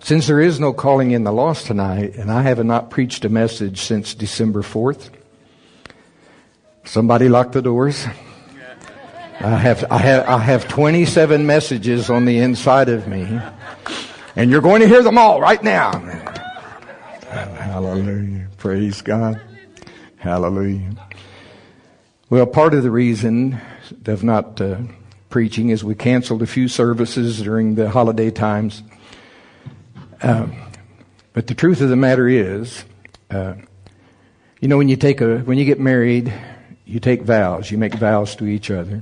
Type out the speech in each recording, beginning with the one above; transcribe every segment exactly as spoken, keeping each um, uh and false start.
Since there is no calling in the lost tonight, and I have not preached a message since December fourth, somebody lock the doors. I have, I have, I have twenty-seven messages on the inside of me, and you're going to hear them all right now. Hallelujah. Praise God. Hallelujah. Well, part of the reason of not uh, preaching is we canceled a few services during the holiday times. Uh, but the truth of the matter is, uh, you know, when you take a, when you get married, you take vows. You make vows to each other.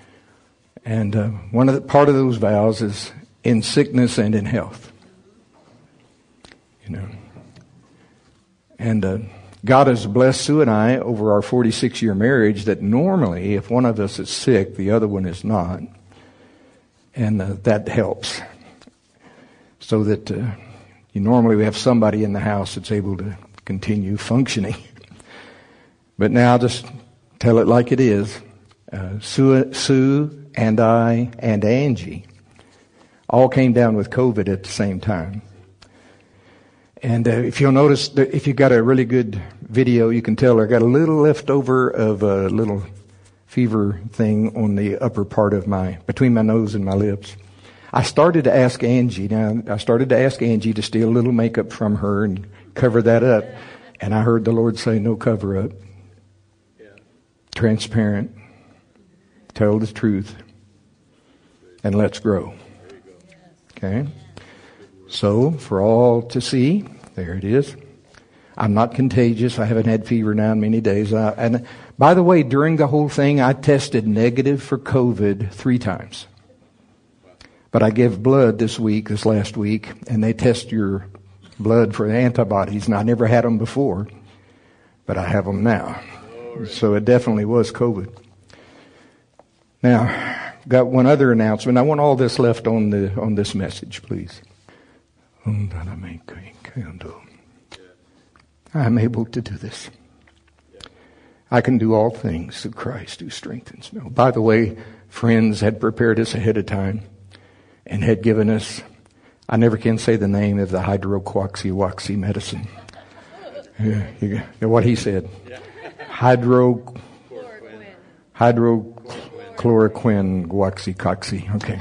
And uh, one of the, part of those vows is in sickness and in health. You know. And uh, God has blessed Sue and I over our forty-six year marriage that normally if one of us is sick, the other one is not. And uh, that helps. So that uh, you normally we have somebody in the house that's able to continue functioning. But now just tell it like it is. Uh, Sue, Sue and I and Angie all came down with COVID at the same time. And uh, if you'll notice, that if you got a really good video, you can tell I got a little leftover of a little fever thing on the upper part of my, between my nose and my lips. I started to ask Angie, now I started to ask Angie to steal a little makeup from her and cover that up. And I heard the Lord say, no cover up. Yeah. Transparent. Tell the truth. And let's grow. Okay? So, for all to see, there it is. I'm not contagious. I haven't had fever now in many days. I, and by the way, during the whole thing, I tested negative for COVID three times. But I gave blood this week, this last week, and they test your blood for antibodies, and I never had them before, but I have them now. So it definitely was COVID. Now, got one other announcement. I want all this left on the on this message, please. I'm able to do this. I can do all things through Christ who strengthens me. By the way, friends had prepared us ahead of time and had given us, I never can say the name of the hydroxywaxy medicine. Yeah, you know what he said. Hydro, hydrochloroquine, guaxycoxy. Okay.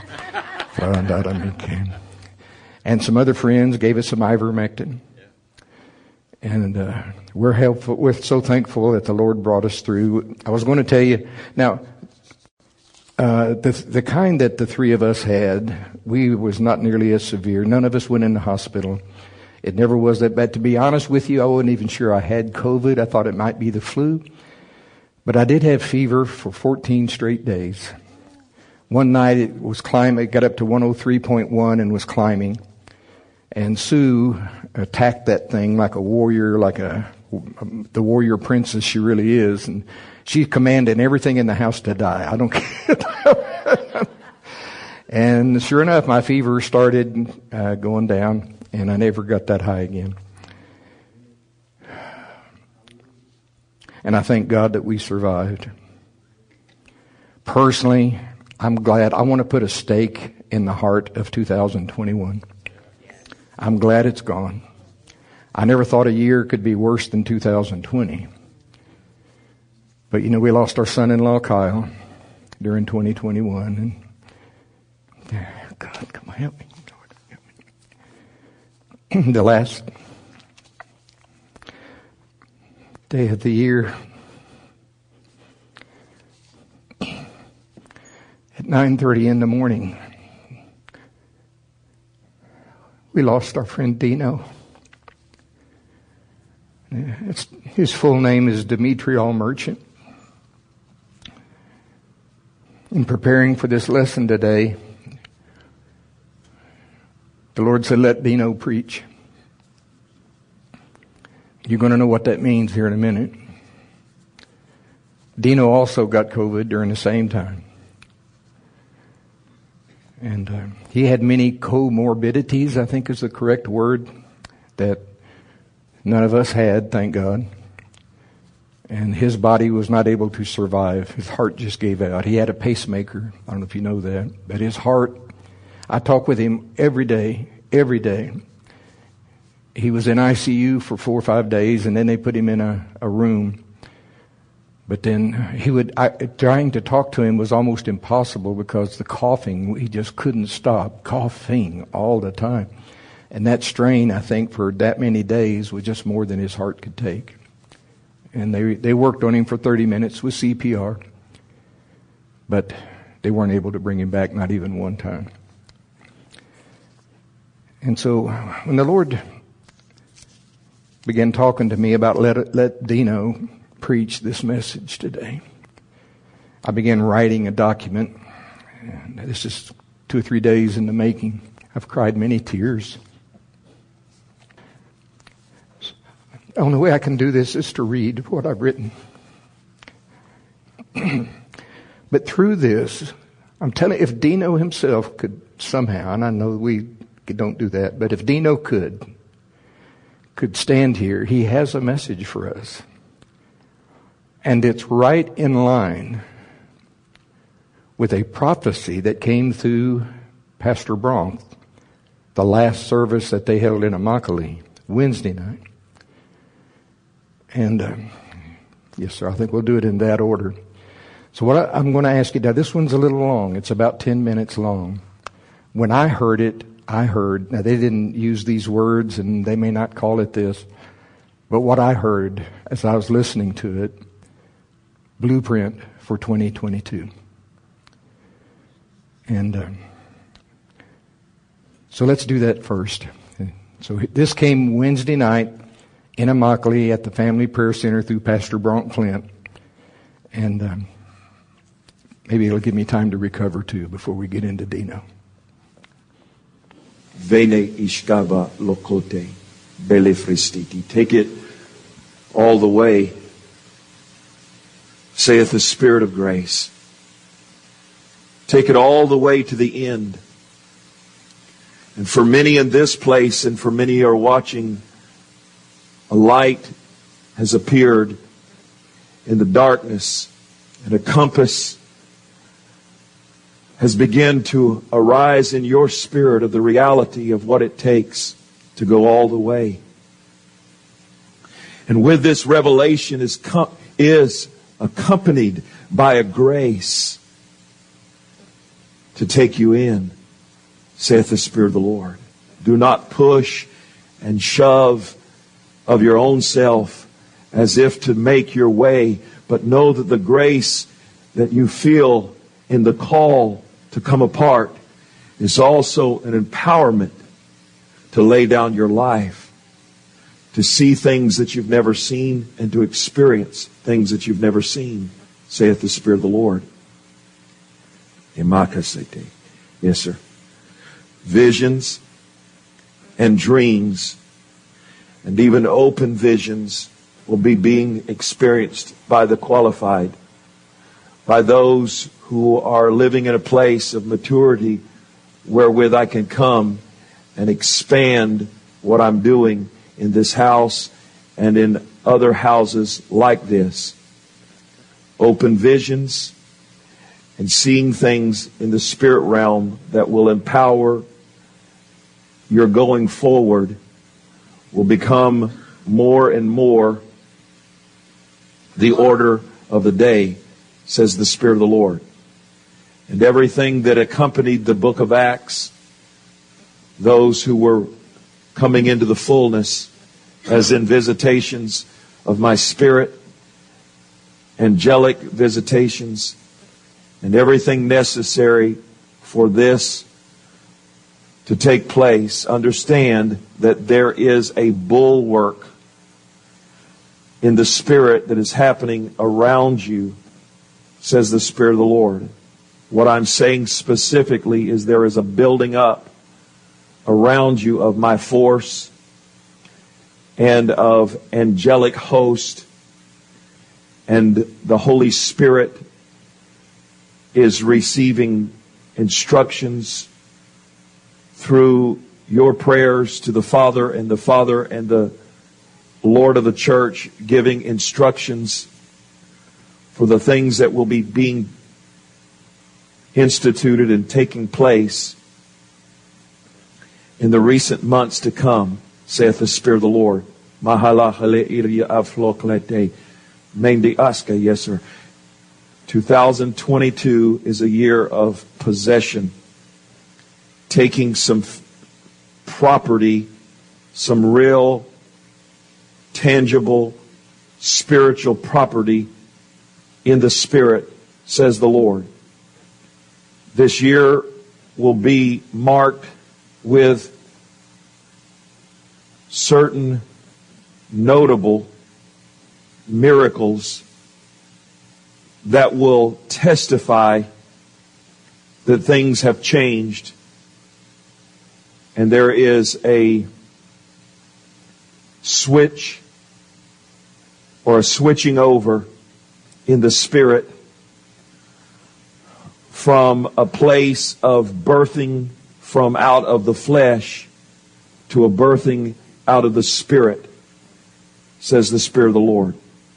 And some other friends gave us some ivermectin. And uh, we're helpful. We're so thankful that the Lord brought us through. I was going to tell you, now, uh, the the kind that the three of us had, we was not nearly as severe. None of us went in the hospital. It never was that bad. To be honest with you, I wasn't even sure I had COVID. I thought it might be the flu. But I did have fever for fourteen straight days. One night it was climbing, it got up to one oh three point one and was climbing. And Sue attacked that thing like a warrior, like a the warrior princess she really is. And she commanded everything in the house to die. I don't care. And sure enough, my fever started uh, going down, and I never got that high again. And I thank God that we survived. Personally, I'm glad. I want to put a stake in the heart of two thousand twenty-one. I'm glad it's gone. I never thought a year could be worse than two thousand twenty. But, you know, we lost our son-in-law, Kyle, during twenty twenty-one. And God, come on, help me. Lord, help me. The last day of the year, at nine thirty in the morning, we lost our friend Dino. It's, his full name is Dimitri Allmerchant. In preparing for this lesson today, the Lord said, let Dino preach. You're going to know what that means here in a minute. Dino also got COVID during the same time. And uh, he had many comorbidities, I think is the correct word, that none of us had, thank God. And his body was not able to survive. His heart just gave out. He had a pacemaker. I don't know if you know that. But his heart, I talk with him every day, every day. he was in I C U for four or five days, and then they put him in a, a room. But then he would, I, trying to talk to him was almost impossible because the coughing, he just couldn't stop coughing all the time. And that strain, I think, for that many days was just more than his heart could take. And they they worked on him for thirty minutes with C P R. But they weren't able to bring him back, not even one time. And so when the Lord began talking to me about let, let Dino preach this message today, I began writing a document. And this is two or three days in the making. I've cried many tears. The only way I can do this is to read what I've written. But through this, I'm telling you, if Dino himself could somehow, and I know we don't do that, but if Dino could, could stand here, he has a message for us. And it's right in line with a prophecy that came through Pastor Bronk, the last service that they held in Immokalee, Wednesday night. And, uh, yes, sir, I think we'll do it in that order. So what I, I'm going to ask you now, this one's a little long. It's about ten minutes long. When I heard it, I heard, now they didn't use these words and they may not call it this, but what I heard as I was listening to it, blueprint for twenty twenty-two. And uh, so let's do that first. So this came Wednesday night in Immokalee at the Family Prayer Center through Pastor Bronk Flint. And um, maybe it'll give me time to recover too before we get into Dino. Vene ishkava lokote belefristiti. Take it all the way, saith the Spirit of grace. Take it all the way to the end. And for many in this place and for many who are watching, a light has appeared in the darkness, and a compass has begun to arise in your spirit of the reality of what it takes to go all the way. And with this revelation is com- is accompanied by a grace to take you in, saith the Spirit of the Lord. Do not push and shove of your own self as if to make your way, but know that the grace that you feel in the call to come apart is also an empowerment to lay down your life, to see things that you've never seen, and to experience things that you've never seen, saith the Spirit of the Lord. Imakasete. Yes, sir. Visions and dreams and even open visions will be being experienced by the qualified, by those who are living in a place of maturity wherewith I can come and expand what I'm doing in this house and in other houses like this. Open visions and seeing things in the spirit realm that will empower your going forward will become more and more the order of the day, says the Spirit of the Lord. And everything that accompanied the book of Acts, those who were coming into the fullness, as in visitations of my spirit, angelic visitations, and everything necessary for this to take place, understand that there is a bulwark in the Spirit that is happening around you, says the Spirit of the Lord. What I'm saying specifically is there is a building up around you of my force and of angelic host, and the Holy Spirit is receiving instructions through your prayers to the Father, and the Father and the Lord of the church giving instructions for the things that will be being instituted and taking place in the recent months to come, saith the Spirit of the Lord. Mahala hale iria avloklete. Mendi aska, yes sir. two thousand twenty-two is a year of possession. Taking some f- property, some real, tangible, spiritual property in the Spirit, says the Lord. This year will be marked with certain notable miracles that will testify that things have changed and there is a switch or a switching over in the Spirit from a place of birthing from out of the flesh to a birthing out of the Spirit, says the Spirit of the Lord.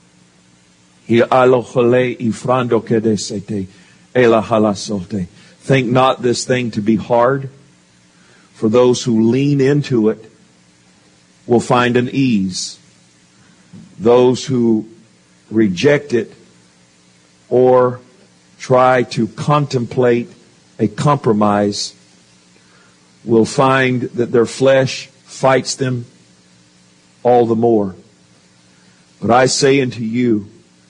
Think not this thing to be hard, for those who lean into it will find an ease. Those who reject it or try to contemplate a compromise will find that their flesh fights them all the more. But I say unto you,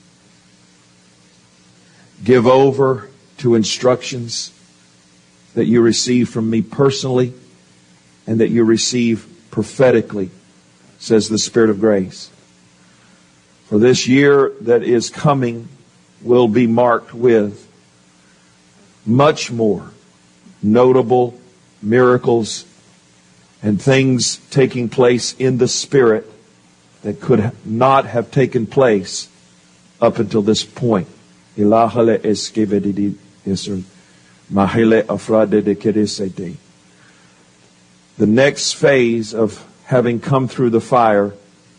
give over to instructions that you receive from me personally and that you receive prophetically, says the Spirit of grace. For this year that is coming will be marked with much more notable miracles and things taking place in the Spirit that could not have taken place up until this point. The next phase of having come through the fire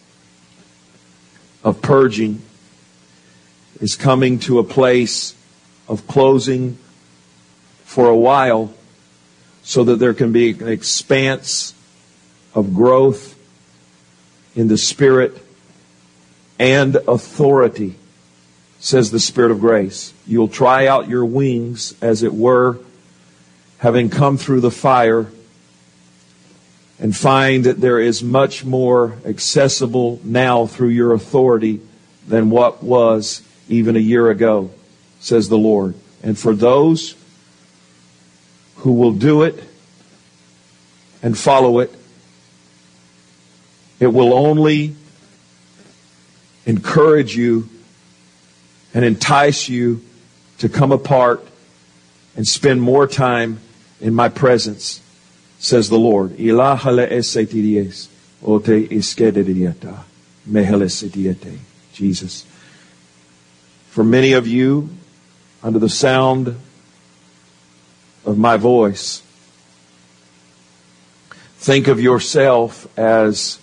of purging is coming to a place of closing for a while so that there can be an expanse of growth in the Spirit and authority, says the Spirit of grace. You'll try out your wings, as it were, having come through the fire, and find that there is much more accessible now through your authority than what was even a year ago, says the Lord. And for those who will do it and follow it, it will only encourage you and entice you to come apart and spend more time in my presence, says the Lord. Jesus. For many of you, under the sound of my voice, think of yourself as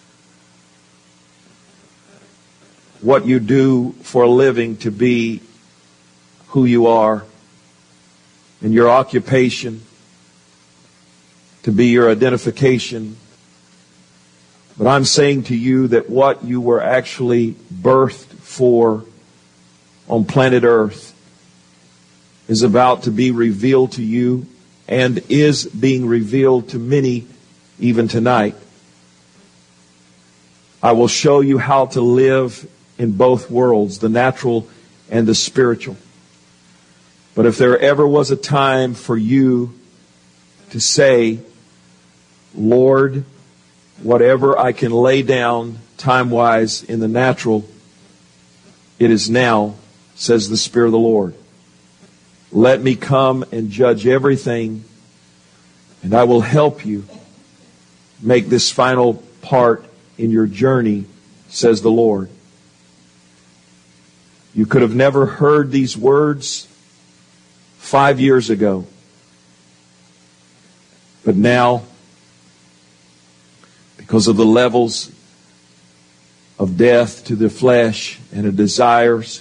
what you do for a living to be who you are, and your occupation to be your identification. But I'm saying to you that what you were actually birthed for on planet Earth is about to be revealed to you and is being revealed to many even tonight. I will show you how to live in both worlds, the natural and the spiritual. But if there ever was a time for you to say, Lord, whatever I can lay down time-wise in the natural, it is now, says the Spirit of the Lord. Let me come and judge everything, and I will help you make this final part in your journey, says the Lord. You could have never heard these words five years ago. But now, because of the levels of death to the flesh and the desires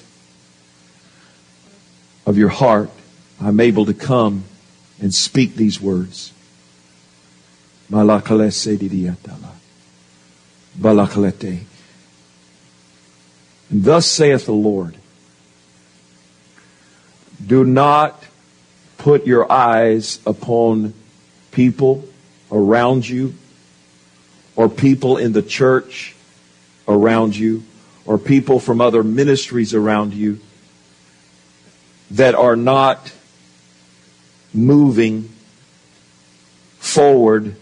of your heart, I'm able to come and speak these words. Balakalete. And thus saith the Lord, do not put your eyes upon people around you, or people in the church around you, or people from other ministries around you that are not moving forward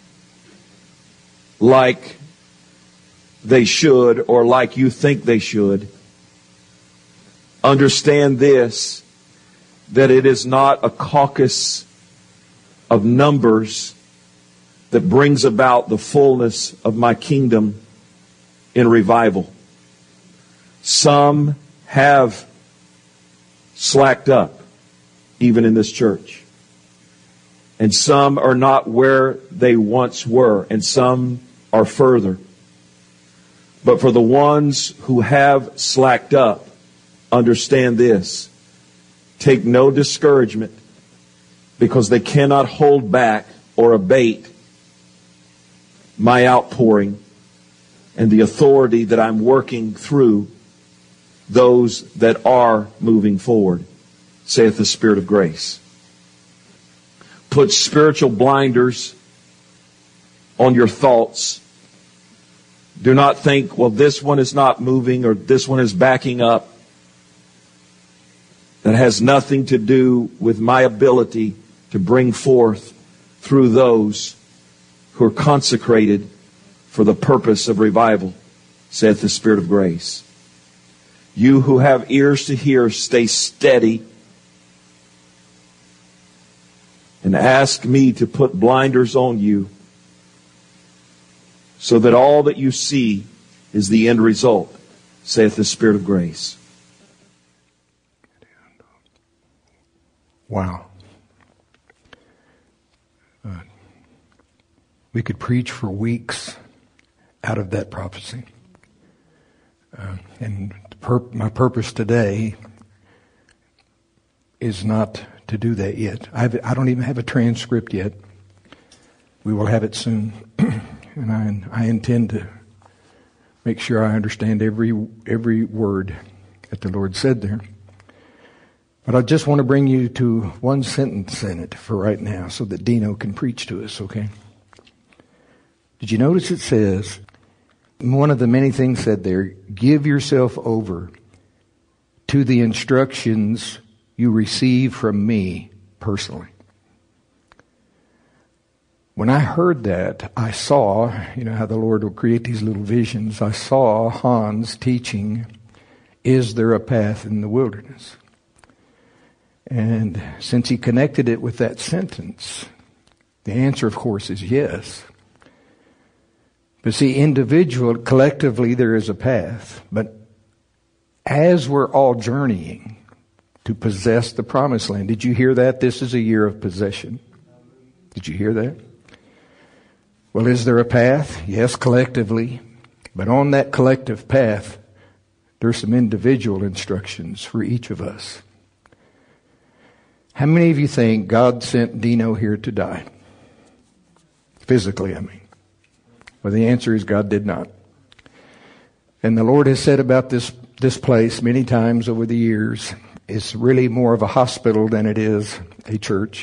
like they should or like you think they should. Understand this, that it is not a caucus of numbers that brings about the fullness of my kingdom in revival. Some have slacked up, even in this church. And some are not where they once were, and some are further. But for the ones who have slacked up, understand this. Take no discouragement, because they cannot hold back or abate my outpouring and the authority that I'm working through those that are moving forward, saith the Spirit of grace. Put spiritual blinders on your thoughts. Do not think, well, this one is not moving or this one is backing up. That has nothing to do with my ability to bring forth through those who are consecrated for the purpose of revival, saith the Spirit of grace. You who have ears to hear, stay steady and ask me to put blinders on you so that all that you see is the end result, saith the Spirit of grace. Wow. Uh, we could preach for weeks out of that prophecy. Uh, and the pur- my purpose today is not to do that yet. I, have, I don't even have a transcript yet. We will have it soon. And I, I intend to make sure I understand every every word that the Lord said there. But I just want to bring you to one sentence in it for right now so that Dino can preach to us, okay? Did you notice it says, one of the many things said there, give yourself over to the instructions you receive from me personally. When I heard that, I saw, you know how the Lord will create these little visions. I saw Hans teaching, is there a path in the wilderness? And since he connected it with that sentence, the answer, of course, is yes. But see, individual, collectively, there is a path. But as we're all journeying to possess the promised land, did you hear that? This is a year of possession. Did you hear that? Well, is there a path? Yes, collectively. But on that collective path, there's some individual instructions for each of us. How many of you think God sent Dino here to die? Physically, I mean. Well, the answer is God did not. And the Lord has said about this, this place many times over the years, it's really more of a hospital than it is a church.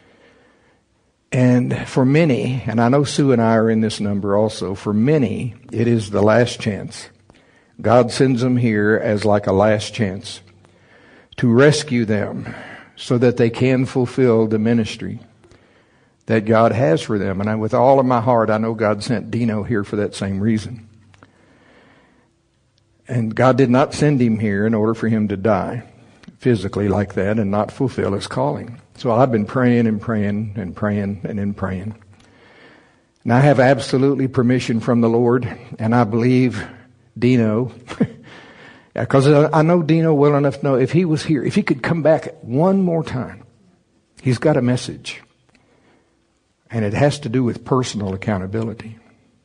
And for many, and I know Sue and I are in this number also, for many, it is the last chance. God sends them here as like a last chance to rescue them so that they can fulfill the ministry that God has for them. And I, with all of my heart, I know God sent Dino here for that same reason. And God did not send him here in order for him to die physically like that and not fulfill his calling. So I've been praying and praying and praying and then praying. And I have absolutely permission from the Lord, and I believe Dino, because I know Dino well enough to know if he was here, if he could come back one more time, he's got a message. And it has to do with personal accountability.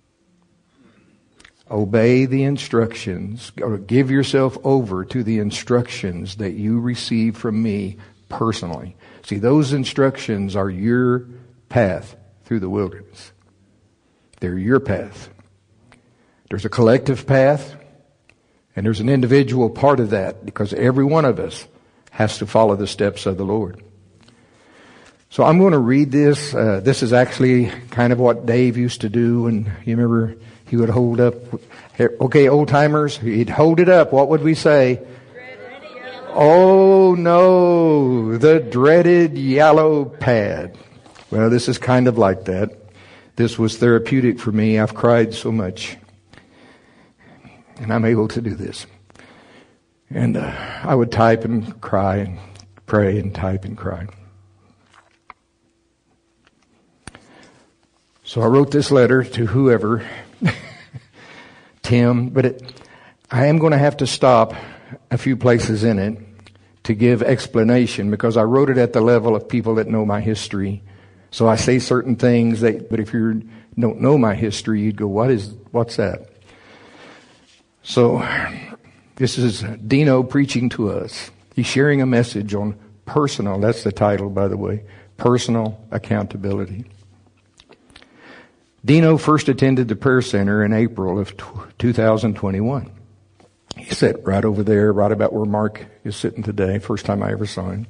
Obey the instructions, or give yourself over to the instructions that you receive from me personally. See, those instructions are your path through the wilderness. They're your path. There's a collective path, and there's an individual part of that, because every one of us has to follow the steps of the Lord. So I'm going to read this. Uh, this is actually kind of what Dave used to do, and you remember he would hold up. Okay, old timers, he'd hold it up. What would we say? Oh no, the dreaded yellow pad. Well, this is kind of like that. This was therapeutic for me. I've cried so much, and I'm able to do this. And uh, I would type and cry and pray and type and cry. So I wrote this letter to whoever, Tim, but it, I am going to have to stop a few places in it to give explanation, because I wrote it at the level of people that know my history. So I say certain things that, but if you don't know my history, you'd go, what is, what's that? So this is Dino preaching to us. He's sharing a message on personal, that's the title, by the way, personal accountability. Dino first attended the prayer center in April of two thousand twenty-one. He sat right over there, right about where Mark is sitting today, first time I ever saw him.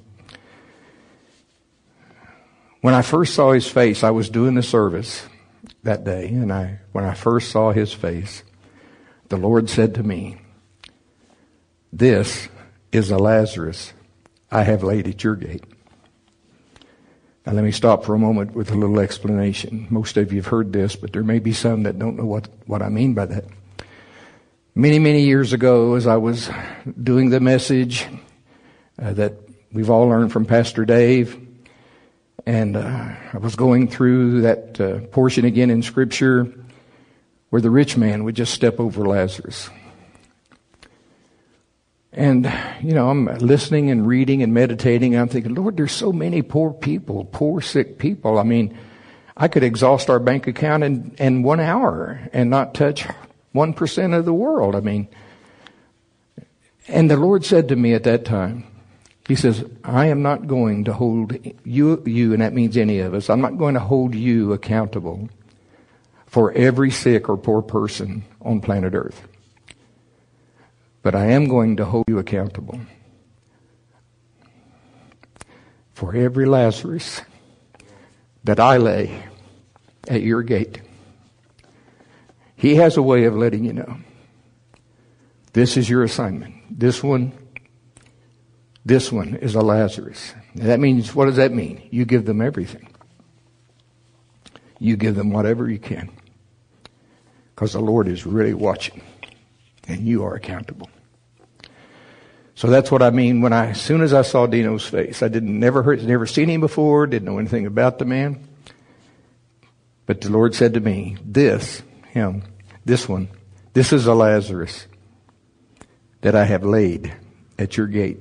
When I first saw his face, I was doing the service that day, and I, when I first saw his face, the Lord said to me, "This is a Lazarus I have laid at your gate." Now let me stop for a moment with a little explanation. Most of you have heard this, but there may be some that don't know what, what I mean by that. Many, many years ago, as I was doing the message uh, that we've all learned from Pastor Dave, and uh, I was going through that uh, portion again in Scripture where the rich man would just step over Lazarus. And, you know, I'm listening and reading and meditating, and I'm thinking, Lord, there's so many poor people, poor, sick people. I mean, I could exhaust our bank account in, in one hour and not touch one percent of the world. I mean, and the Lord said to me at that time, He says, I am not going to hold you, you, and that means any of us, I'm not going to hold you accountable for every sick or poor person on planet Earth. But I am going to hold you accountable for every Lazarus that I lay at your gate. He has a way of letting you know. This is your assignment. This one, this one is a Lazarus. That means, what does that mean? You give them everything. You give them whatever you can. Because the Lord is really watching. And you are accountable. So that's what I mean when I, as soon as I saw Dino's face, I didn't never heard, never seen him before, didn't know anything about the man. But the Lord said to me, this, him, this one, this is a Lazarus that I have laid at your gate.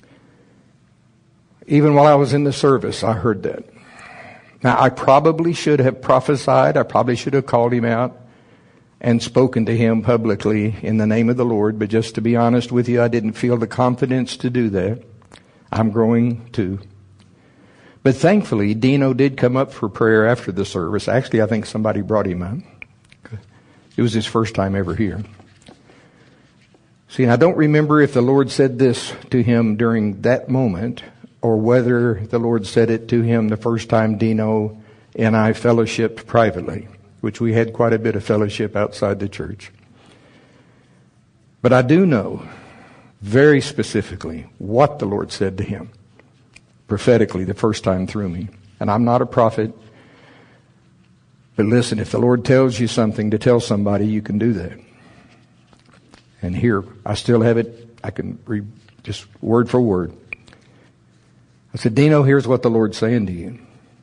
Even while I was in the service, I heard that. Now, I probably should have prophesied. I probably should have called him out and spoken to him publicly in the name of the Lord. But just to be honest with you, I didn't feel the confidence to do that. I'm growing too. But thankfully, Dino did come up for prayer after the service. Actually, I think somebody brought him up. It was his first time ever here. See, I don't remember if the Lord said this to him during that moment, or whether the Lord said it to him the first time Dino and I fellowshipped privately, which we had quite a bit of fellowship outside the church. But I do know very specifically what the Lord said to him prophetically the first time through me. And I'm not a prophet, but listen, if the Lord tells you something to tell somebody, you can do that. And here, I still have it. I can read just word for word. I said, Dino, here's what the Lord's saying to you.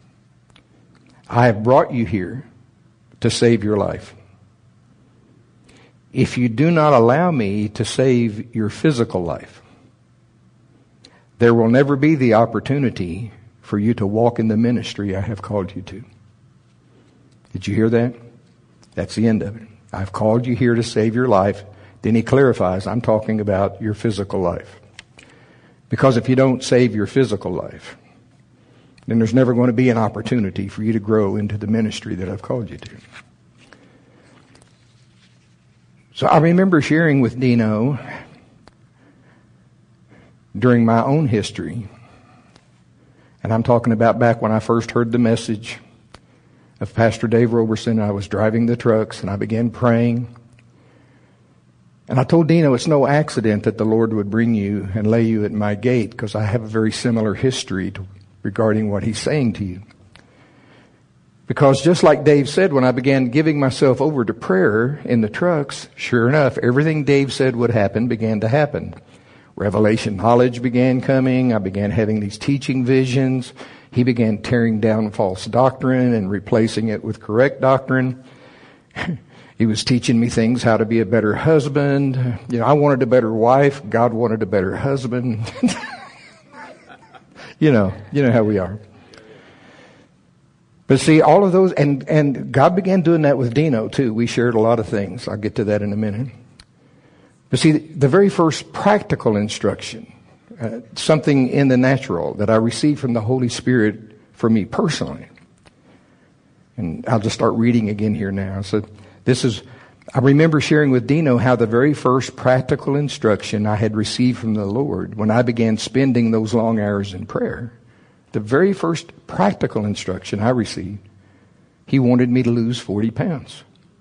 I have brought you here to save your life. If you do not allow me to save your physical life, there will never be the opportunity for you to walk in the ministry I have called you to. Did you hear that? That's the end of it. I've called you here to save your life. Then he clarifies, I'm talking about your physical life. Because if you don't save your physical life, then there's never going to be an opportunity for you to grow into the ministry that I've called you to. So I remember sharing with Dino during my own history, and I'm talking about back when I first heard the message of Pastor Dave Roberson. I was driving the trucks and I began praying. And I told Dino it's no accident that the Lord would bring you and lay you at my gate, because I have a very similar history to, regarding what He's saying to you. Because just like Dave said, when I began giving myself over to prayer in the trucks, sure enough, everything Dave said would happen began to happen. Revelation knowledge began coming. I began having these teaching visions. He began tearing down false doctrine and replacing it with correct doctrine. He was teaching me things, how to be a better husband. You know, I wanted a better wife. God wanted a better husband. you know, you know how we are. But see, all of those, and, and God began doing that with Dino too. We shared a lot of things. I'll get to that in a minute. But see, the very first practical instruction, uh, something in the natural that I received from the Holy Spirit for me personally. And I'll just start reading again here now. So this is, I remember sharing with Dino how the very first practical instruction I had received from the Lord when I began spending those long hours in prayer, the very first practical instruction I received, He wanted me to lose forty pounds.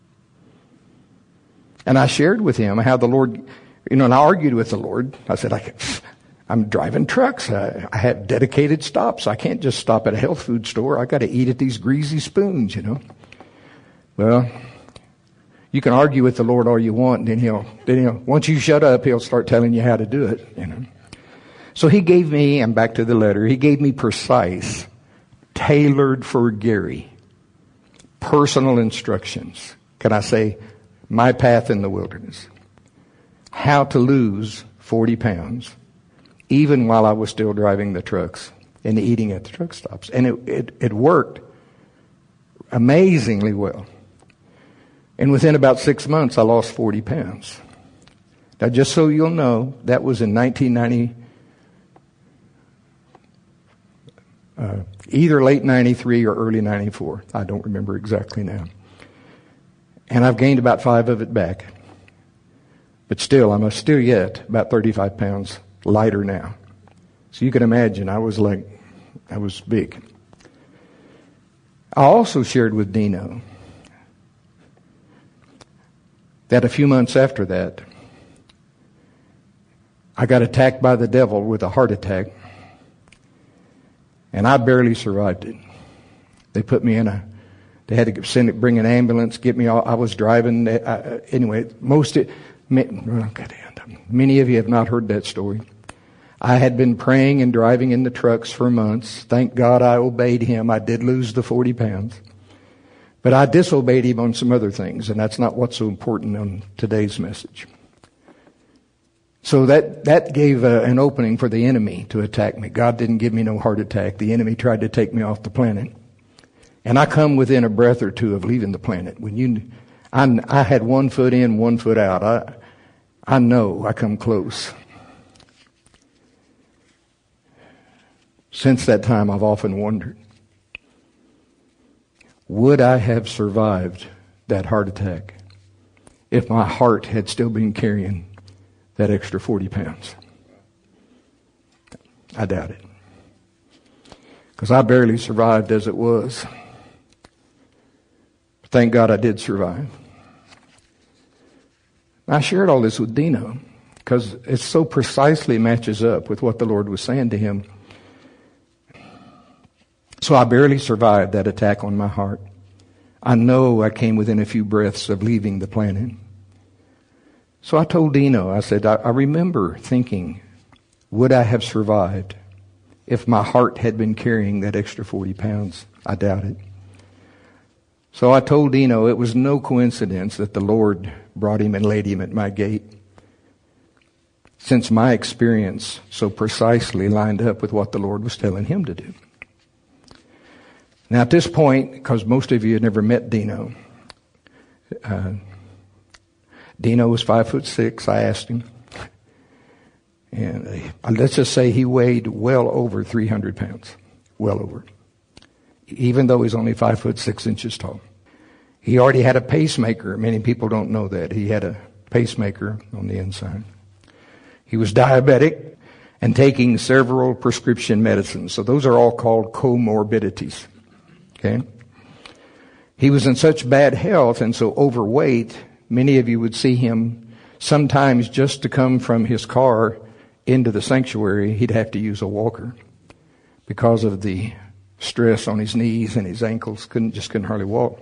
And I shared with him how the Lord, you know, and I argued with the Lord. I said, I, I'm driving trucks. I, I have dedicated stops. I can't just stop at a health food store. I got to eat at these greasy spoons, you know. Well, you can argue with the Lord all you want, and then he'll, then he'll, once you shut up, He'll start telling you how to do it, you know. So He gave me, and back to the letter, He gave me precise, tailored for Gary, personal instructions. Can I say, my path in the wilderness. How to lose forty pounds, even while I was still driving the trucks and eating at the truck stops. And it, it, it worked amazingly well. And within about six months, I lost forty pounds. Now, just so you'll know, that was in nineteen ninety, uh, either late ninety-three or early ninety-four. I don't remember exactly now. And I've gained about five of it back. But still, I'm still yet about thirty-five pounds lighter now. So you can imagine, I was like, I was big. I also shared with Dino that a few months after that, I got attacked by the devil with a heart attack. And I barely survived it. They put me in a, they had to send it, bring an ambulance, get me all, I was driving, I, anyway, most, it, many of you have not heard that story. I had been praying and driving in the trucks for months. Thank God I obeyed Him. I did lose the forty pounds. But I disobeyed Him on some other things, and that's not what's so important on today's message. So that, that gave uh, an opening for the enemy to attack me. God didn't give me no heart attack. The enemy tried to take me off the planet. And I come within a breath or two of leaving the planet. When you, I, I had one foot in, one foot out. I, I know I come close. Since that time, I've often wondered, would I have survived that heart attack if my heart had still been carrying that extra forty pounds? I doubt it. Because I barely survived as it was. Thank God I did survive. I shared all this with Dino because it so precisely matches up with what the Lord was saying to him. So I barely survived that attack on my heart. I know I came within a few breaths of leaving the planet. So I told Dino, I said, I, I remember thinking, would I have survived if my heart had been carrying that extra forty pounds? I doubt it. So I told Dino it was no coincidence that the Lord brought him and laid him at my gate, since my experience so precisely lined up with what the Lord was telling him to do. Now at this point, because most of you had never met Dino, uh, Dino was five foot six. I asked him, and uh, let's just say he weighed well over three hundred pounds, well over, even though he's only five foot six inches tall. He already had a pacemaker. Many people don't know that. He had a pacemaker on the inside. He was diabetic and taking several prescription medicines. So those are all called comorbidities. Okay? He was in such bad health and so overweight, many of you would see him sometimes just to come from his car into the sanctuary, he'd have to use a walker because of the stress on his knees and his ankles. Couldn't just couldn't hardly walk.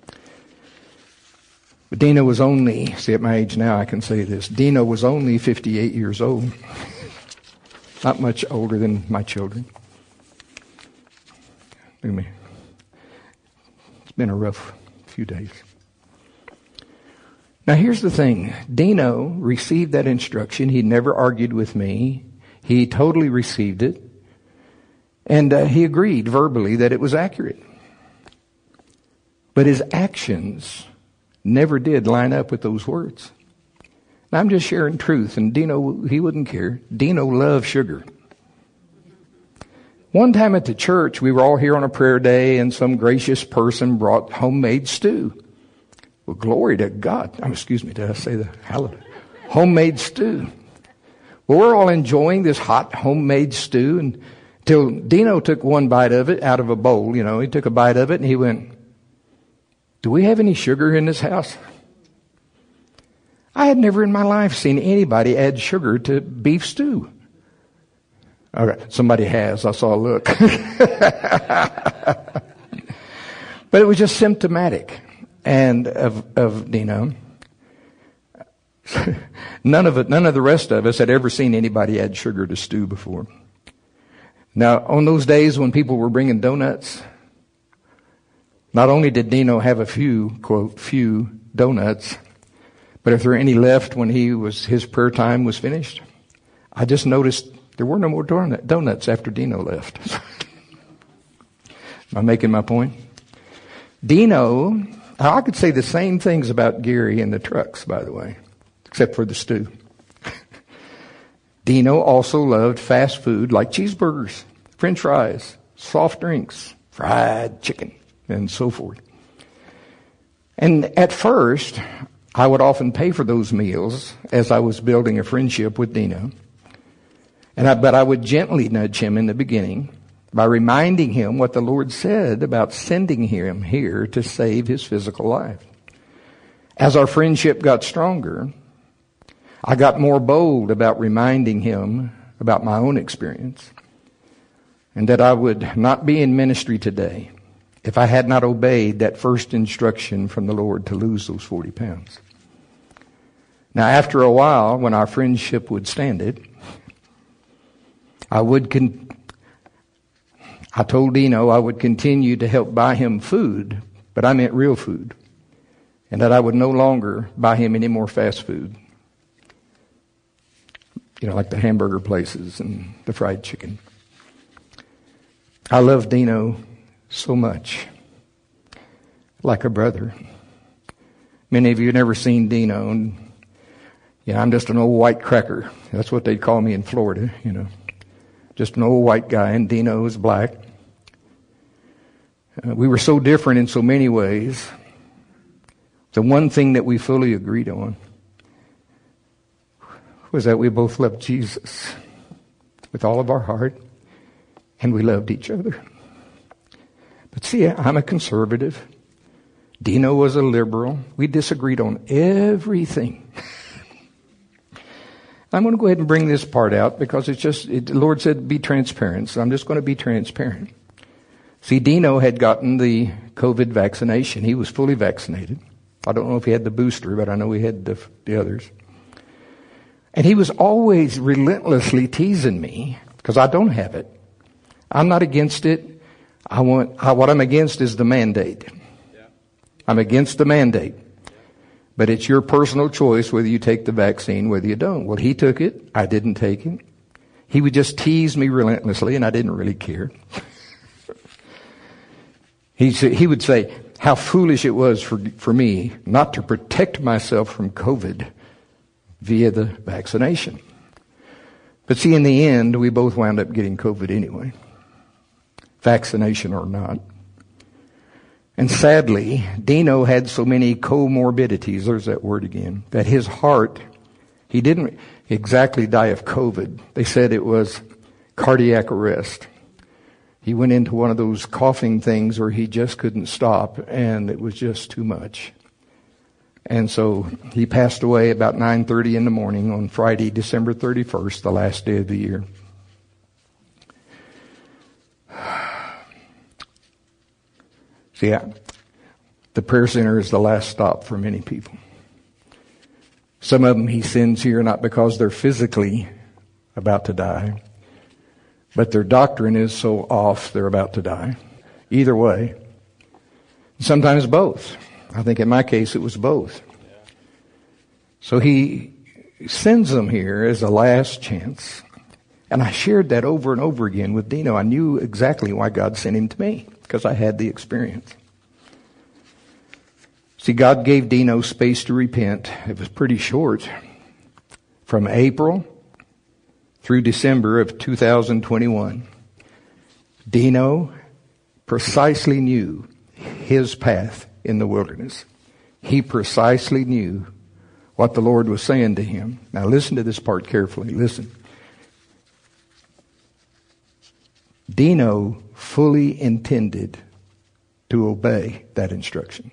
But Dino was only, see at my age now I can say this, Dino was only fifty-eight years old. Not much older than my children. Look at me. It's been a rough few days. Now here's the thing. Dino received that instruction. He never argued with me. He totally received it. And uh, he agreed verbally that it was accurate. But his actions never did line up with those words. Now, I'm just sharing truth, and Dino, he wouldn't care. Dino loved sugar. One time at the church, we were all here on a prayer day, and some gracious person brought homemade stew. Well, glory to God. Oh, excuse me, did I say the hallelujah? Homemade stew. Well, we're all enjoying this hot homemade stew, and till Dino took one bite of it out of a bowl, you know, he took a bite of it and he went, "Do we have any sugar in this house?" I had never in my life seen anybody add sugar to beef stew. All right, somebody has. I saw a look. But it was just symptomatic and of, of Dino. None of it, none of the rest of us had ever seen anybody add sugar to stew before. Now, on those days when people were bringing donuts, not only did Dino have a few, quote, few donuts, but if there were any left when he was, his prayer time was finished, I just noticed there were no more donut, donuts after Dino left. Am I making my point? Dino, I could say the same things about Gary and the trucks, by the way, except for the stew. Dino also loved fast food like cheeseburgers, French fries, soft drinks, fried chicken, and so forth. And at first, I would often pay for those meals as I was building a friendship with Dino. And I, but I would gently nudge him in the beginning by reminding him what the Lord said about sending him here to save his physical life. As our friendship got stronger, I got more bold about reminding him about my own experience and that I would not be in ministry today if I had not obeyed that first instruction from the Lord to lose those forty pounds. Now, after a while, when our friendship would stand it, I would con- I told Dino I would continue to help buy him food, but I meant real food, and that I would no longer buy him any more fast food. You know, like the hamburger places and the fried chicken. I love Dino so much, like a brother. Many of you have never seen Dino, and yeah, I'm just an old white cracker. That's what they call me in Florida, you know. Just an old white guy, and Dino is black. Uh, we were so different in so many ways. The one thing that we fully agreed on was that we both loved Jesus with all of our heart, and we loved each other. But see, I'm a conservative. Dino was a liberal. We disagreed on everything. I'm going to go ahead and bring this part out because it's just, it, the Lord said be transparent, so I'm just going to be transparent. See, Dino had gotten the COVID vaccination. He was fully vaccinated. I don't know if he had the booster, but I know he had the, the others. And he was always relentlessly teasing me because I don't have it. I'm not against it. I want, I, what I'm against is the mandate. Yeah. I'm against the mandate. But it's your personal choice whether you take the vaccine, whether you don't. Well, he took it. I didn't take it. He would just tease me relentlessly, and I didn't really care. he, he would say how foolish it was for, for me not to protect myself from COVID via the vaccination. But see, in the end, we both wound up getting COVID anyway, vaccination or not. And sadly, Dino had so many comorbidities, there's that word again, that his heart, he didn't exactly die of COVID. They said it was cardiac arrest. He went into one of those coughing things where he just couldn't stop, and it was just too much. And so he passed away about nine thirty in the morning on Friday, December thirty-first, the last day of the year. See, I, the prayer center is the last stop for many people. Some of them he sends here not because they're physically about to die, but their doctrine is so off they're about to die. Either way. Sometimes both. I think in my case it was both. So he sends them here as a last chance. And I shared that over and over again with Dino. I knew exactly why God sent him to me, because I had the experience. See, God gave Dino space to repent. It was pretty short. From April through December of two thousand twenty-one. Dino precisely knew his path in the wilderness. He precisely knew what the Lord was saying to him. Now listen to this part carefully. Listen. Dino fully intended to obey that instruction.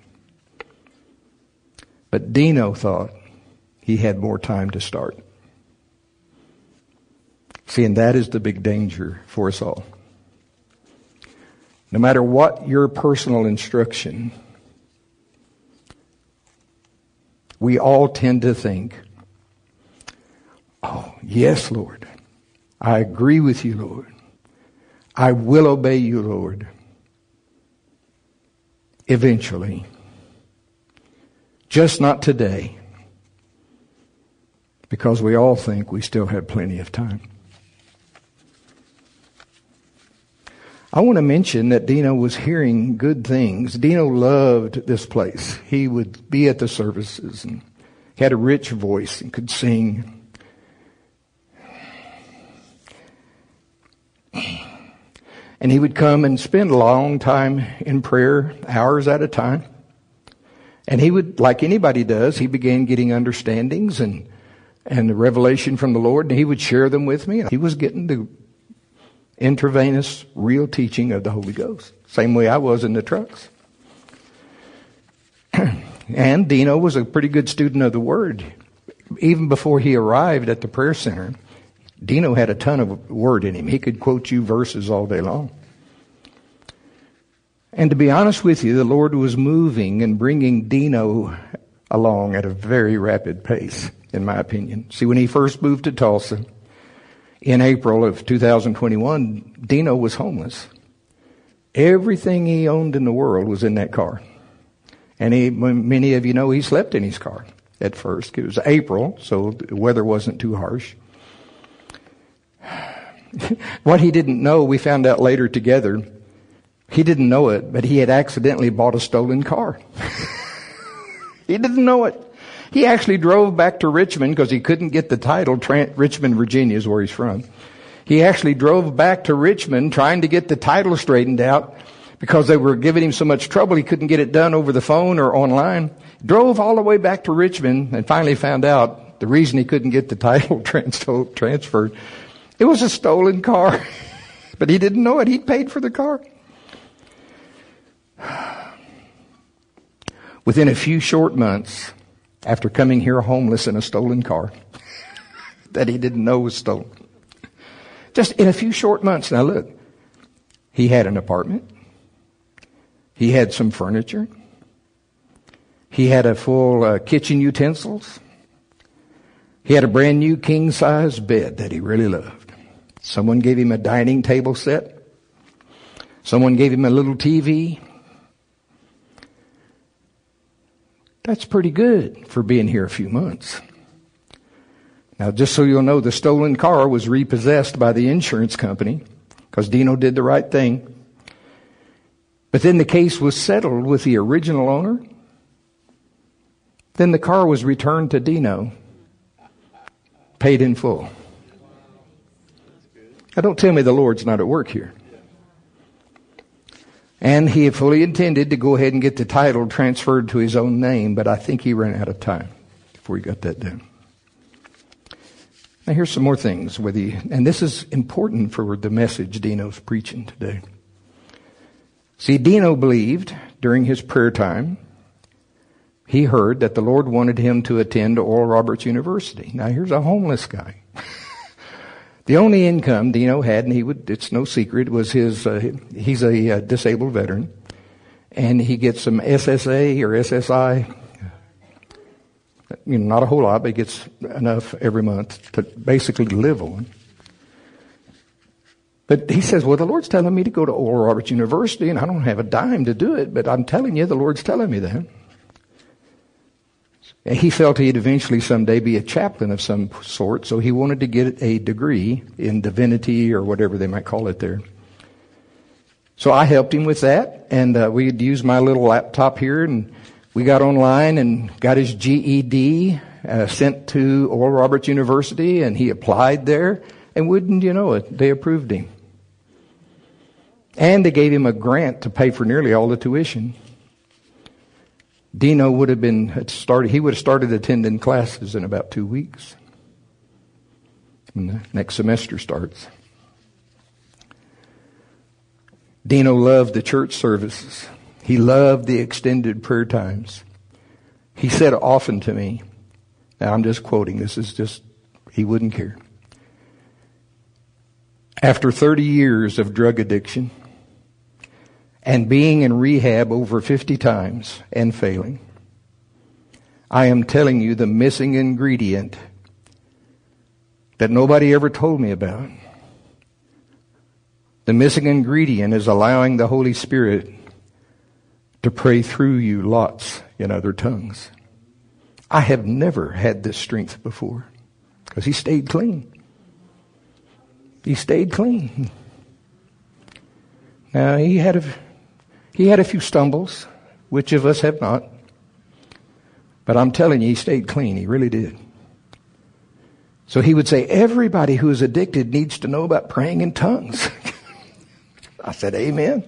But Dino thought he had more time to start. See, and that is the big danger for us all. No matter what your personal instruction, we all tend to think, oh, yes, Lord. I agree with you, Lord. I will obey you, Lord. Eventually. Just not today. Because we all think we still have plenty of time. I want to mention that Dino was hearing good things. Dino loved this place. He would be at the services and had a rich voice and could sing. And he would come and spend a long time in prayer, hours at a time. And he would, like anybody does, he began getting understandings and, and the revelation from the Lord, and he would share them with me. He was getting the intravenous, real teaching of the Holy Ghost. Same way I was in the trucks. And Dino was a pretty good student of the Word. Even before he arrived at the prayer center, Dino had a ton of Word in him. He could quote you verses all day long. And to be honest with you, the Lord was moving and bringing Dino along at a very rapid pace, in my opinion. See, when he first moved to Tulsa in April of two thousand twenty-one, Dino was homeless. Everything he owned in the world was in that car. And he, many of you know he slept in his car at first. It was April, so the weather wasn't too harsh. What he didn't know, we found out later together, he didn't know it, but he had accidentally bought a stolen car. He didn't know it. He actually drove back to Richmond because he couldn't get the title. Trent, Richmond, Virginia is where he's from. He actually drove back to Richmond trying to get the title straightened out because they were giving him so much trouble he couldn't get it done over the phone or online. Drove all the way back to Richmond and finally found out the reason he couldn't get the title trans- transferred. It was a stolen car. But he didn't know it. He'd paid for the car. Within a few short months, after coming here homeless in a stolen car that he didn't know was stolen, just in a few short months, now look, he had an apartment, he had some furniture, he had a full uh, kitchen utensils, he had a brand new king-size bed that he really loved. Someone gave him a dining table set, someone gave him a little T V. That's pretty good for being here a few months. Now, just so you'll know, the stolen car was repossessed by the insurance company because Dino did the right thing. But then the case was settled with the original owner. Then the car was returned to Dino, paid in full. Now, don't tell me the Lord's not at work here. And he had fully intended to go ahead and get the title transferred to his own name, but I think he ran out of time before he got that done. Now here's some more things with you, and this is important for the message Dino's preaching today. See, Dino believed during his prayer time, he heard that the Lord wanted him to attend Oral Roberts University. Now here's a homeless guy. The only income Dino had, and he would, it's no secret, was his, uh, he's a uh, disabled veteran, and he gets some S S A or S S I, you know, not a whole lot, but he gets enough every month to basically live on. But he says, well, the Lord's telling me to go to Oral Roberts University, and I don't have a dime to do it, but I'm telling you, the Lord's telling me that. And he felt he'd eventually someday be a chaplain of some sort, so he wanted to get a degree in divinity or whatever they might call it there. So I helped him with that, and uh, we'd use my little laptop here, and we got online and got his G E D uh, sent to Oral Roberts University, and he applied there, and wouldn't you know it, they approved him. And they gave him a grant to pay for nearly all the tuition. Dino would have been had started. He would have started attending classes in about two weeks when the next semester starts. Dino loved the church services. He loved the extended prayer times. He said often to me, now I'm just quoting, this is just, he wouldn't care. After thirty years of drug addiction and being in rehab over fifty times and failing, I am telling you the missing ingredient that nobody ever told me about. The missing ingredient is allowing the Holy Spirit to pray through you lots in other tongues. I have never had this strength before because he stayed clean. He stayed clean. Now he had a, he had a few stumbles, which of us have not. But I'm telling you, he stayed clean. He really did. So he would say, everybody who is addicted needs to know about praying in tongues. I said, amen.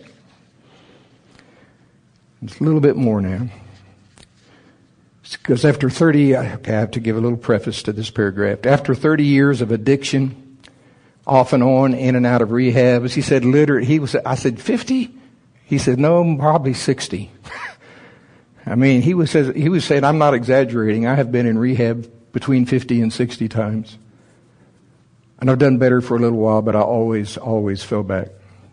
It's a little bit more now. Because after thirty, okay, I have to give a little preface to this paragraph. After thirty years of addiction, off and on, in and out of rehabs, he said, literally, he was, I said, fifty? He said, no, probably sixty. I mean, he was, he was saying, I'm not exaggerating. I have been in rehab between fifty and sixty times. And I've done better for a little while, but I always, always fell back.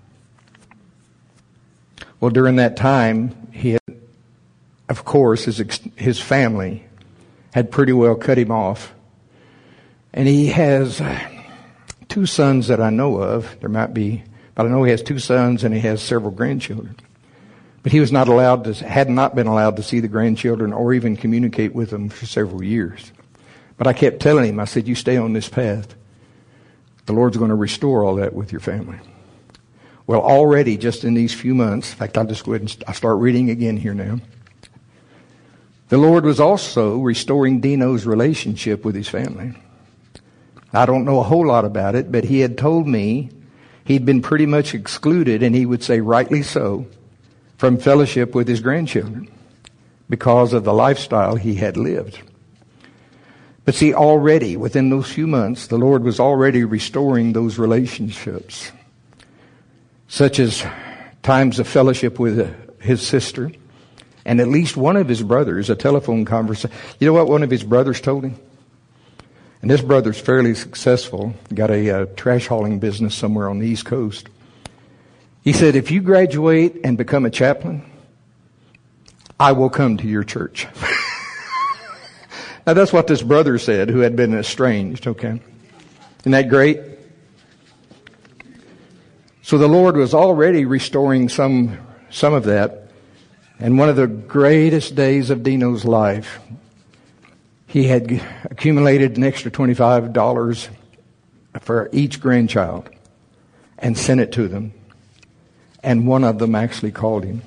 Well, during that time, he had, of course, his his family had pretty well cut him off. And he has two sons that I know of. There might be, but I know he has two sons and he has several grandchildren. But he was not allowed to, had not been allowed to see the grandchildren or even communicate with them for several years. But I kept telling him, I said, you stay on this path. The Lord's going to restore all that with your family. Well, already just in these few months, in fact, I'll just go ahead and I'll start reading again here now. The Lord was also restoring Dino's relationship with his family. I don't know a whole lot about it, but he had told me he'd been pretty much excluded, and he would say rightly so, from fellowship with his grandchildren because of the lifestyle he had lived. But see, already within those few months, the Lord was already restoring those relationships, such as times of fellowship with his sister and at least one of his brothers, a telephone conversation. You know what one of his brothers told him? And this brother's fairly successful, got a uh, trash hauling business somewhere on the East Coast. He said, if you graduate and become a chaplain, I will come to your church. Now that's what this brother said, who had been estranged, okay? Isn't that great? So the Lord was already restoring some, some of that. And one of the greatest days of Dino's life, he had accumulated an extra twenty-five dollars for each grandchild and sent it to them. And one of them actually called him.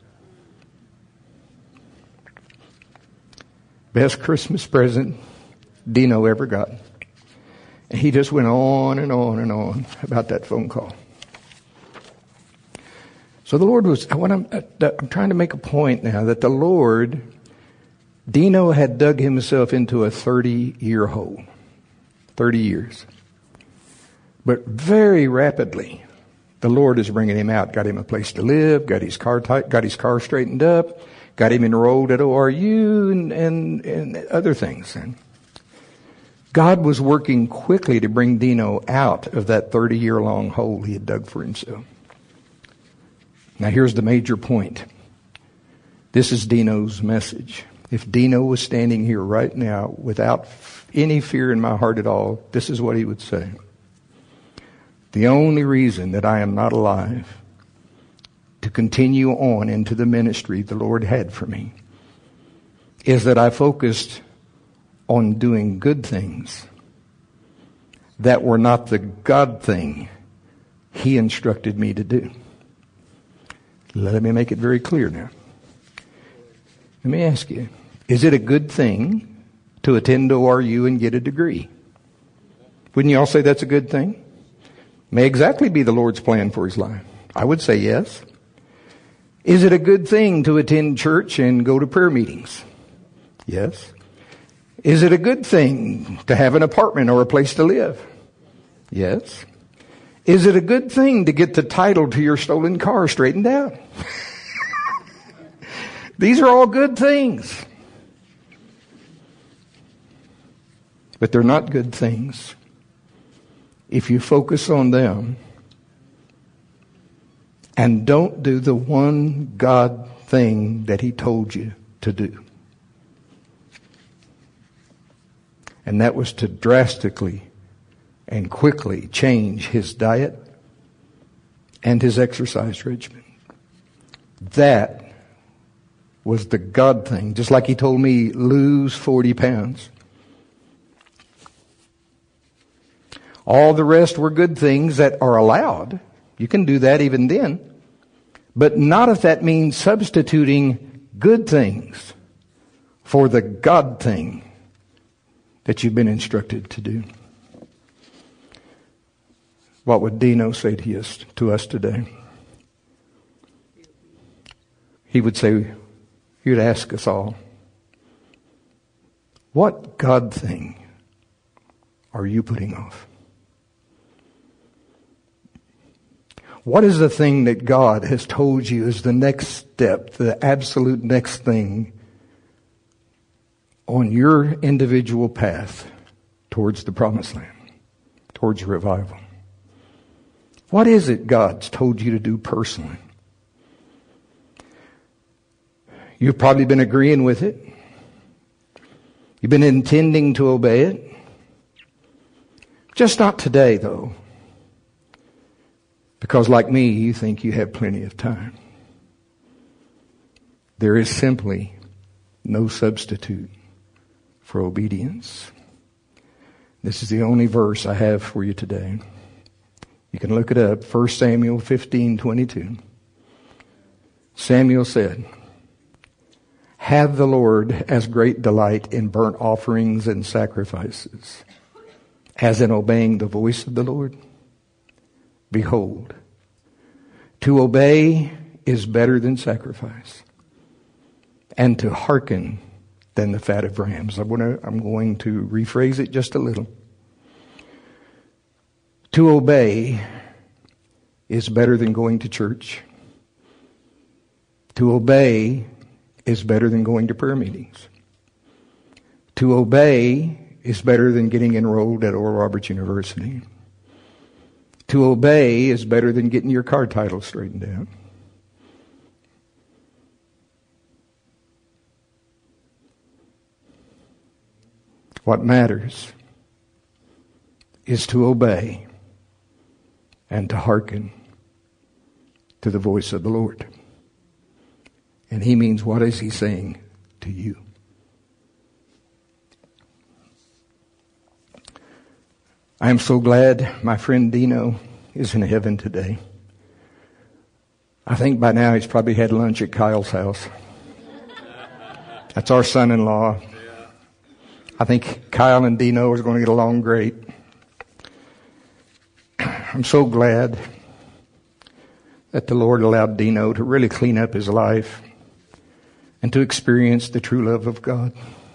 Best Christmas present Dino ever got. And he just went on and on and on about that phone call. So the Lord was, what I'm, I'm trying to make a point now that the Lord, Dino had dug himself into a thirty-year hole. thirty years. But very rapidly, the Lord is bringing him out. Got him a place to live, got his car tight, got his car straightened up, got him enrolled at O R U and, and, and other things. And God was working quickly to bring Dino out of that thirty-year-long hole he had dug for himself. Now here's the major point. This is Dino's message. If Dino was standing here right now without any fear in my heart at all, this is what he would say. The only reason that I am not alive to continue on into the ministry the Lord had for me is that I focused on doing good things that were not the God thing He instructed me to do. Let me make it very clear now. Let me ask you, is it a good thing to attend O R U and get a degree? Wouldn't you all say that's a good thing? May exactly be the Lord's plan for his life. I would say yes. Is it a good thing to attend church and go to prayer meetings? Yes. Is it a good thing to have an apartment or a place to live? Yes. Is it a good thing to get the title to your stolen car straightened out? These are all good things. But they're not good things if you focus on them and don't do the one God thing that He told you to do. And that was to drastically and quickly change his diet and his exercise regimen. That was the God thing. Just like He told me, lose forty pounds. All the rest were good things that are allowed. You can do that even then. But not if that means substituting good things for the God thing that you've been instructed to do. What would Dino say to us, to us today? He would say, he would ask us all, what God thing are you putting off? What is the thing that God has told you is the next step, the absolute next thing on your individual path towards the promised land, towards revival? What is it God's told you to do personally? You've probably been agreeing with it. You've been intending to obey it. Just not today, though. Because like me, you think you have plenty of time. There is simply no substitute for obedience. This is the only verse I have for you today. You can look it up, First Samuel fifteen twenty-two. Samuel said, have the Lord as great delight in burnt offerings and sacrifices as in obeying the voice of the Lord? Behold, to obey is better than sacrifice, and to hearken than the fat of rams. I'm going to, I'm going to rephrase it just a little. To obey is better than going to church. To obey is better than going to prayer meetings. To obey is better than getting enrolled at Oral Roberts University. To obey is better than getting your car title straightened out. What matters is to obey and to hearken to the voice of the Lord. And He means, what is He saying to you? I am so glad my friend Dino is in heaven today. I think by now he's probably had lunch at Kyle's house. That's our son-in-law. I think Kyle and Dino are going to get along great. I'm so glad that the Lord allowed Dino to really clean up his life and to experience the true love of God.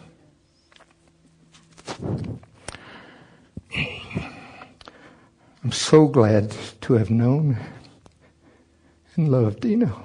I'm so glad to have known and loved Dino.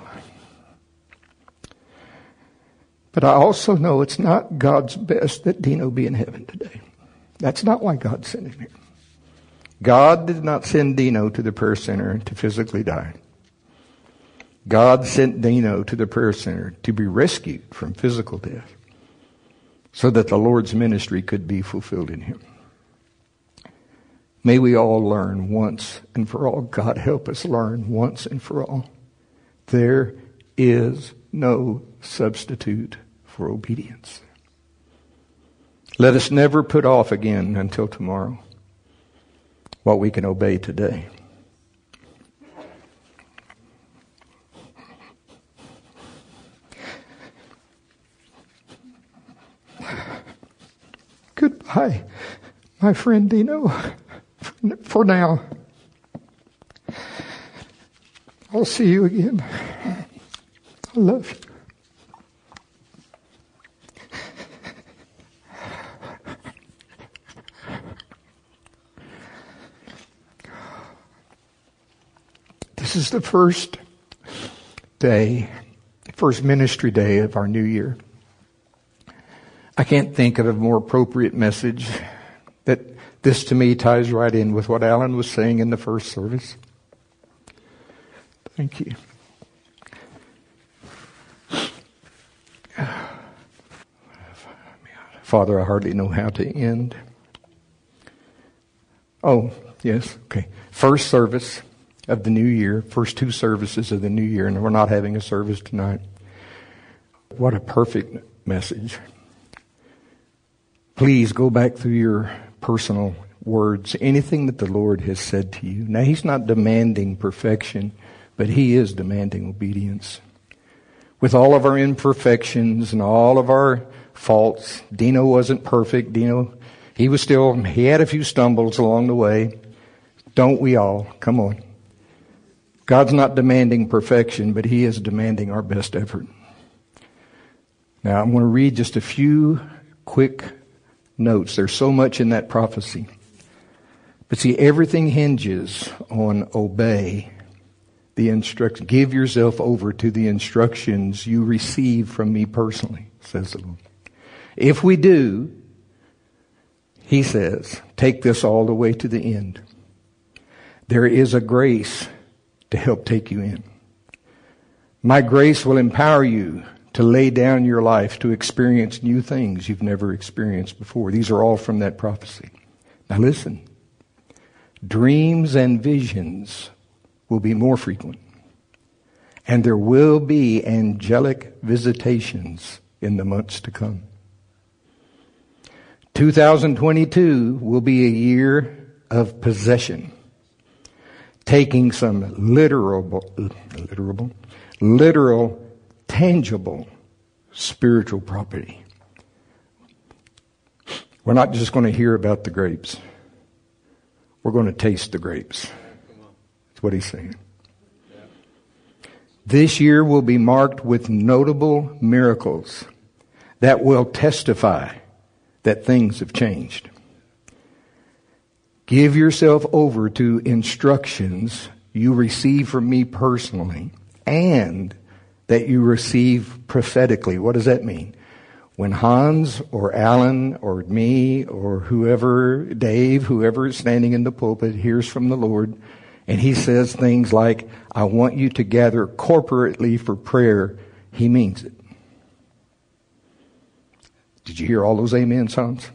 But I also know it's not God's best that Dino be in heaven today. That's not why God sent him here. God did not send Dino to the prayer center to physically die. God sent Dino to the prayer center to be rescued from physical death so that the Lord's ministry could be fulfilled in him. May we all learn once and for all. God help us learn once and for all. There is no substitute for obedience. Let us never put off again until tomorrow what we can obey today. Goodbye, my friend Dino, for now. I'll see you again. I love you. This is the first day, first ministry day of our new year. I can't think of a more appropriate message. That this to me ties right in with what Alan was saying in the first service. Thank you. Father, I hardly know how to end. Oh, yes, okay. First service of the new year, first two services of the new year, and we're not having a service tonight. What a perfect message. Please go back through your personal words, anything that the Lord has said to you. Now, He's not demanding perfection, but He is demanding obedience. With all of our imperfections and all of our faults, Dino wasn't perfect. Dino, he was still, he had a few stumbles along the way. Don't we all? Come on. God's not demanding perfection, but He is demanding our best effort. Now, I'm going to read just a few quick notes. There's so much in that prophecy. But see, everything hinges on obey the instruction. Give yourself over to the instructions you receive from me personally, says the Lord. If we do, He says, take this all the way to the end. There is a grace to help take you in. My grace will empower you to lay down your life to experience new things you've never experienced before. These are all from that prophecy. Now listen. Dreams and visions will be more frequent. And there will be angelic visitations in the months to come. two thousand twenty-two will be a year of possession. Taking some literal, literal, literal, tangible spiritual property. We're not just going to hear about the grapes. We're going to taste the grapes. That's what He's saying. This year will be marked with notable miracles that will testify that things have changed. Give yourself over to instructions you receive from me personally and that you receive prophetically. What does that mean? When Hans or Alan or me or whoever, Dave, whoever is standing in the pulpit hears from the Lord and he says things like, I want you to gather corporately for prayer, he means it. Did you hear all those amens, Hans?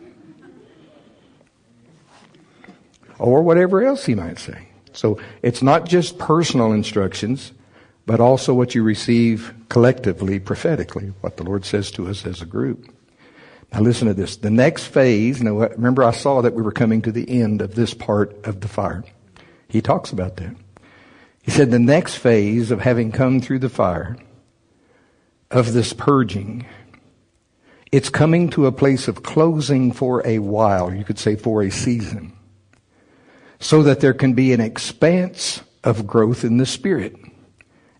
Or whatever else he might say. So it's not just personal instructions, but also what you receive collectively, prophetically, what the Lord says to us as a group. Now listen to this. The next phase, now remember I saw that we were coming to the end of this part of the fire. He talks about that. He said the next phase of having come through the fire, of this purging, it's coming to a place of closing for a while, you could say for a season, so that there can be an expanse of growth in the Spirit.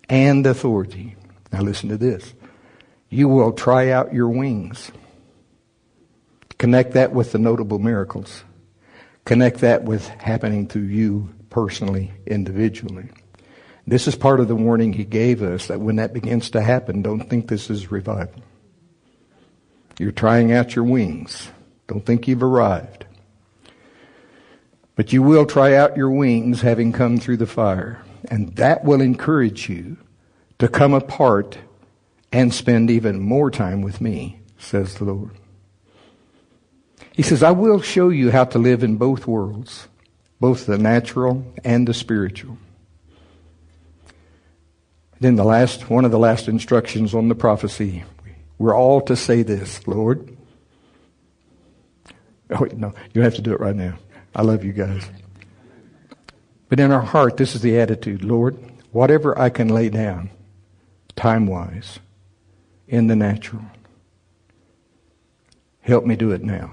and authority. Now listen to this. You will try out your wings. Connect that with the notable miracles. Connect that with happening to you personally, individually. This is part of the warning he gave us, that when that begins to happen, don't think this is revival. You're trying out your wings. Don't think you've arrived. But you will try out your wings having come through the fire. And that will encourage you to come apart and spend even more time with me, says the Lord. He says, I will show you how to live in both worlds, both the natural and the spiritual. Then the last, one of the last instructions on the prophecy, we're all to say this, Lord. Oh, wait, no, you don't have to do it right now. I love you guys. But in our heart, this is the attitude, Lord, whatever I can lay down, time-wise, in the natural, help me do it now.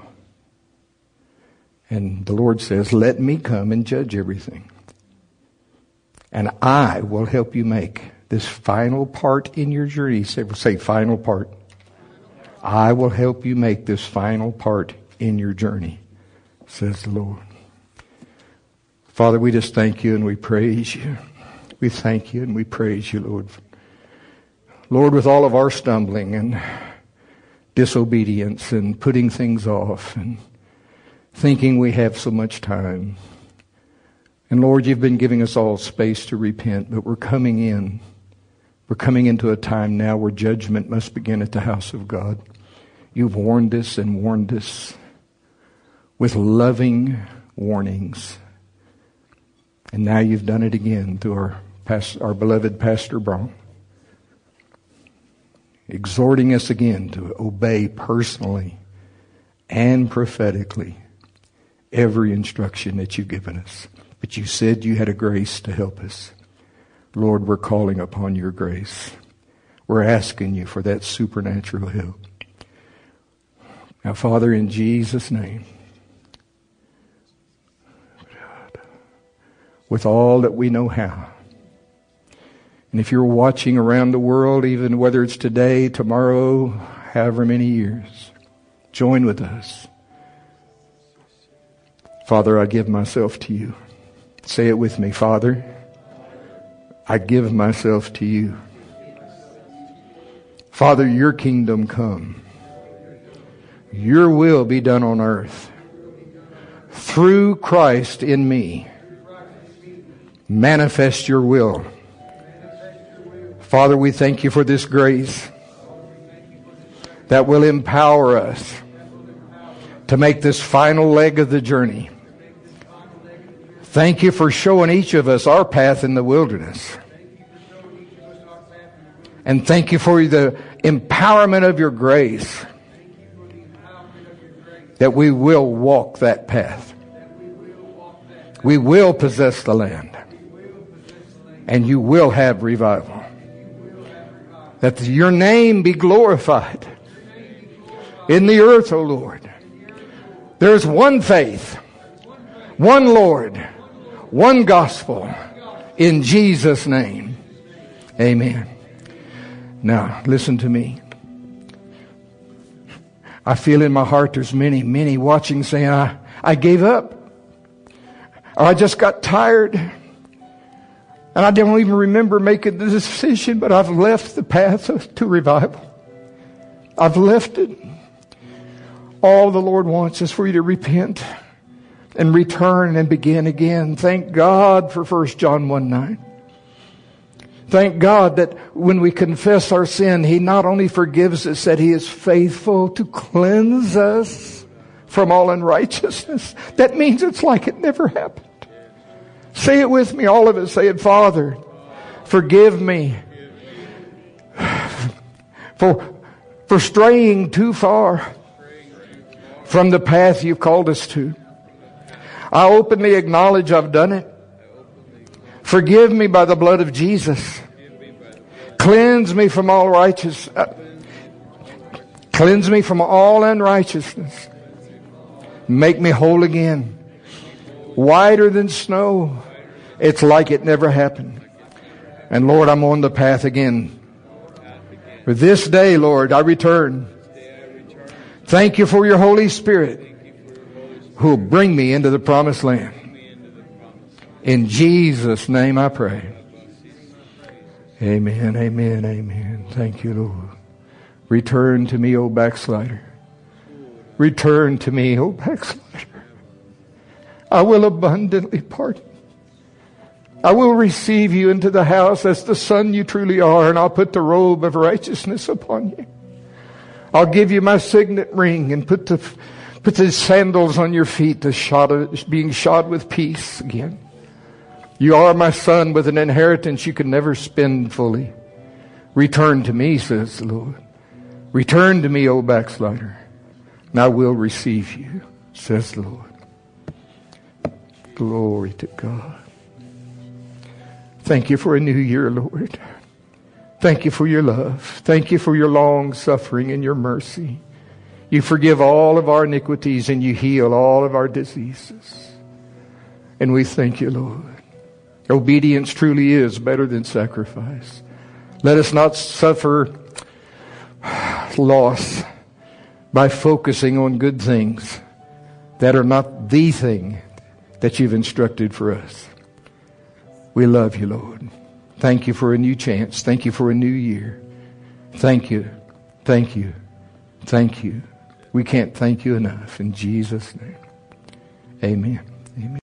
And the Lord says, let me come and judge everything. And I will help you make this final part in your journey. Say, say final part. I will help you make this final part in your journey, says the Lord. Father, we just thank you and we praise you. We thank you and we praise you, Lord. Lord, with all of our stumbling and disobedience and putting things off and thinking we have so much time. And Lord, you've been giving us all space to repent, but we're coming in. We're coming into a time now where judgment must begin at the house of God. You've warned us and warned us with loving warnings. And now you've done it again through our, past, our beloved Pastor Braun, exhorting us again to obey personally and prophetically every instruction that you've given us. But you said you had a grace to help us. Lord, we're calling upon your grace. We're asking you for that supernatural help. Now, Father, in Jesus' name, with all that we know how, and if you're watching around the world, even whether it's today, tomorrow, however many years, join with us. Father, I give myself to you. Say it with me, Father. I give myself to you. Father, your kingdom come. Your will be done on earth. Through Christ in me. Manifest your will. Father, we thank you for this grace that will empower us to make this final leg of the journey. Thank you for showing each of us our path in the wilderness. And thank you for the empowerment of your grace that we will walk that path. We will possess the land. And you will have revival. That your name be glorified in the earth, O Lord. There's one faith, one Lord, one gospel, in Jesus' name. Amen. Now, listen to me. I feel in my heart there's many, many watching saying, I, I gave up. Or I just got tired. And I don't even remember making the decision, but I've left the path of, to revival. I've left it. All the Lord wants is for you to repent and return and begin again. Thank God for First John one nine. Thank God that when we confess our sin, He not only forgives us, that He is faithful to cleanse us from all unrighteousness. That means it's like it never happened. Say it with me, all of us. Say it, Father, forgive me for, for straying too far from the path you've called us to. I openly acknowledge I've done it. Forgive me by the blood of Jesus. Cleanse me from all righteous, uh, cleanse me from all unrighteousness. Make me whole again. Whiter than snow. It's like it never happened. And Lord, I'm on the path again. For this day, Lord, I return. Thank you for your Holy Spirit who will bring me into the promised land. In Jesus' name I pray. Amen, amen, amen. Thank you, Lord. Return to me, O backslider. Return to me, O backslider. I will abundantly pardon. I will receive you into the house as the son you truly are, and I'll put the robe of righteousness upon you. I'll give you my signet ring and put the put the sandals on your feet, to shod, being shod with peace again. You are my son with an inheritance you can never spend fully. Return to me, says the Lord. Return to me, O backslider, and I will receive you, says the Lord. Glory to God. Thank you for a new year, Lord. Thank you for your love. Thank you for your long suffering and your mercy. You forgive all of our iniquities and you heal all of our diseases. And we thank you, Lord. Obedience truly is better than sacrifice. Let us not suffer loss by focusing on good things that are not the thing that you've instructed for us. We love you, Lord. Thank you for a new chance. Thank you for a new year. Thank you. Thank you. Thank you. We can't thank you enough. In Jesus' name. Amen. Amen.